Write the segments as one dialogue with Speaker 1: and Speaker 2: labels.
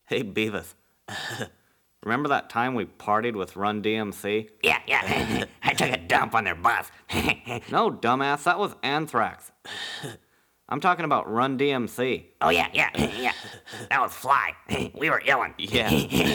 Speaker 1: Hey, Beavis. Remember that time we partied with Run DMC?
Speaker 2: Yeah. I took a dump on their bus.
Speaker 1: No, dumbass, that was Anthrax. I'm talking about Run DMC.
Speaker 2: Oh, yeah. That was Fly. We were illin'.
Speaker 1: Yeah.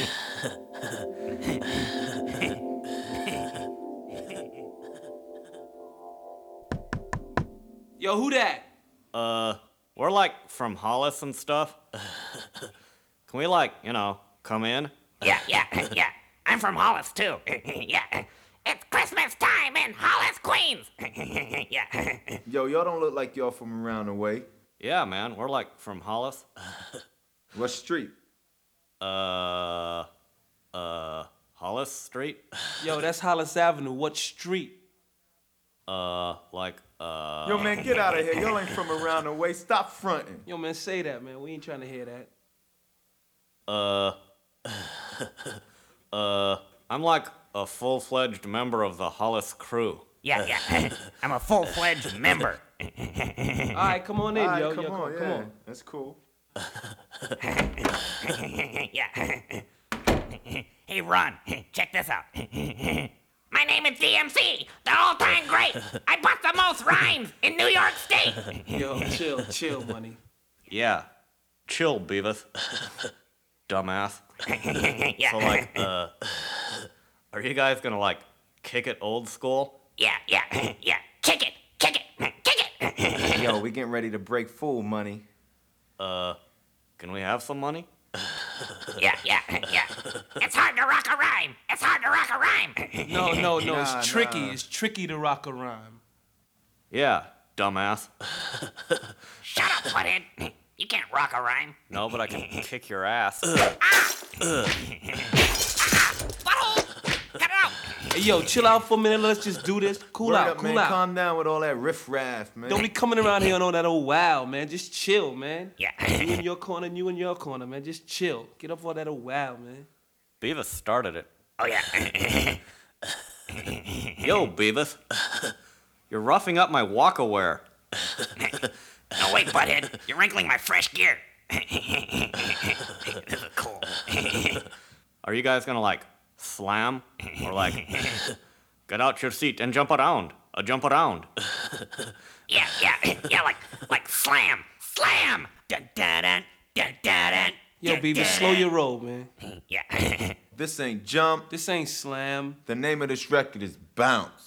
Speaker 3: Yo, who that?
Speaker 1: We're like from Hollis and stuff. Can we come in?
Speaker 2: Yeah. I'm from Hollis, too. Yeah. It's Christmas time in Hollis, Queens. Yeah.
Speaker 4: Yo, y'all don't look like y'all from around the way.
Speaker 1: Yeah, man, we're like from Hollis.
Speaker 4: What street?
Speaker 1: Hollis Street?
Speaker 3: Yo, that's Hollis Avenue. What street?
Speaker 4: Yo, man, get out of here. Y'all ain't from around the way. Stop fronting.
Speaker 3: Yo, man, say that, man. We ain't trying to hear that.
Speaker 1: I'm like a full-fledged member of the Hollis crew.
Speaker 2: Yeah. I'm a full-fledged member.
Speaker 3: All right, come on in,
Speaker 4: All right,
Speaker 3: yo.
Speaker 4: come on.
Speaker 3: Come on.
Speaker 4: That's cool.
Speaker 2: Yeah. Hey, Ron, check this out. My name is DMC, the all-time great. I bust the most rhymes in New York State.
Speaker 3: Yo, chill, money.
Speaker 1: Yeah. Chill, Beavis. Dumbass.
Speaker 2: Yeah.
Speaker 1: So, are you guys gonna, kick it old school?
Speaker 2: Yeah. Kick it.
Speaker 4: Yo, we getting ready to break full money.
Speaker 1: Can we have some money?
Speaker 2: Yeah. It's hard to rock a rhyme.
Speaker 3: No,
Speaker 4: Nah,
Speaker 3: it's tricky.
Speaker 4: nah.
Speaker 3: It's tricky to rock a rhyme.
Speaker 1: Yeah, dumbass.
Speaker 2: Shut up, butthead. You can't rock a rhyme.
Speaker 1: No, but I can kick your ass.
Speaker 2: Butthole! Cut it out.
Speaker 3: Hey, yo, chill out for a minute. Let's just do this. Cool
Speaker 4: Word
Speaker 3: out.
Speaker 4: up, man. Calm down with all that riff-raff, man.
Speaker 3: Don't be coming around here on all that old wow, man. Just chill, man.
Speaker 2: Yeah.
Speaker 3: You in your corner, and you in your corner, man. Just chill. Get off all that old wow, man.
Speaker 1: Beavis started it.
Speaker 2: Oh, yeah.
Speaker 1: Yo, Beavis. You're roughing up my walk-aware.
Speaker 2: No, wait, butthead. You're wrinkling my fresh gear. This is cool.
Speaker 1: Are you guys gonna, slam? Or, get out your seat and jump around. Jump around.
Speaker 2: Yeah, like slam. Dun, dun, dun, dun, dun, dun.
Speaker 3: Yo, Beavis, slow your roll, man.
Speaker 2: Yeah.
Speaker 4: This ain't Jump.
Speaker 3: This ain't slam.
Speaker 4: The name of this record is Bounce.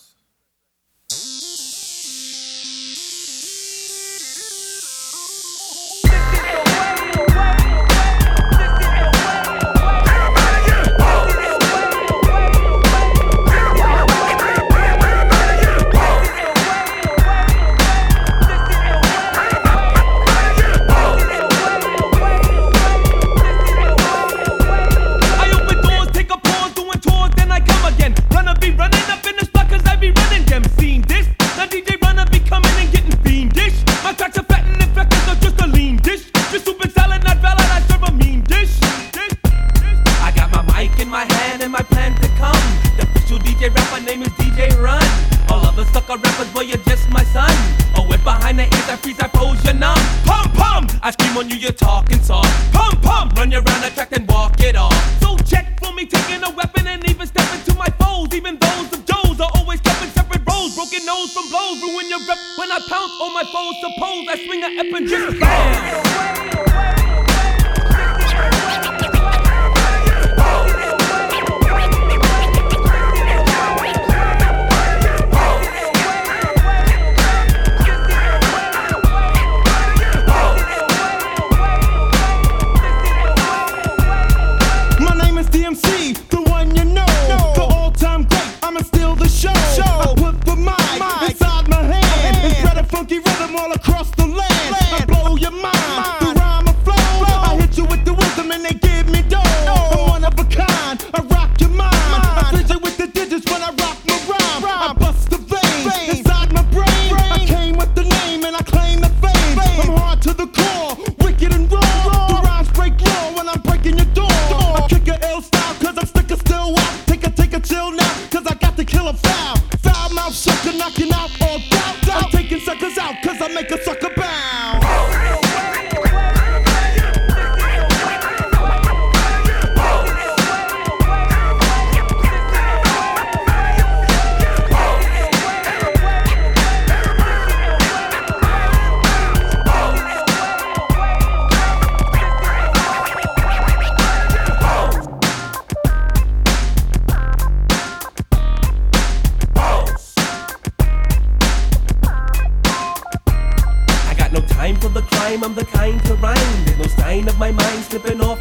Speaker 5: Funky rhythm all across the land. I blow your mind.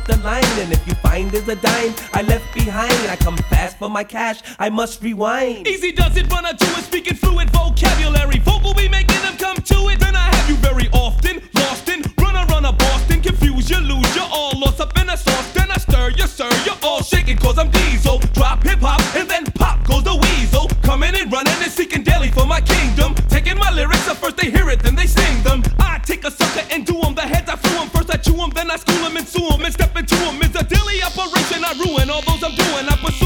Speaker 5: the line. And if you find there's a dime I left behind, I come fast for my cash, I must rewind.
Speaker 6: Easy does it, run I do it, speaking fluid vocabulary. Vocal we making them come to it. Then I have you very often, lost in, run a Boston, confuse you, lose you, all lost up in a sauce. Then I stir you, sir, you're all shaking cause I'm diesel. Drop hip hop and then pop goes the weasel. Coming and running and seeking daily for my kingdom. Taking my lyrics up first they hear it, then they sing them. I take a sucker and do them, the heads I flew them. First I chew them, then I school them and sue them. And step into them is a daily operation, I ruin all those I'm doing. I pursue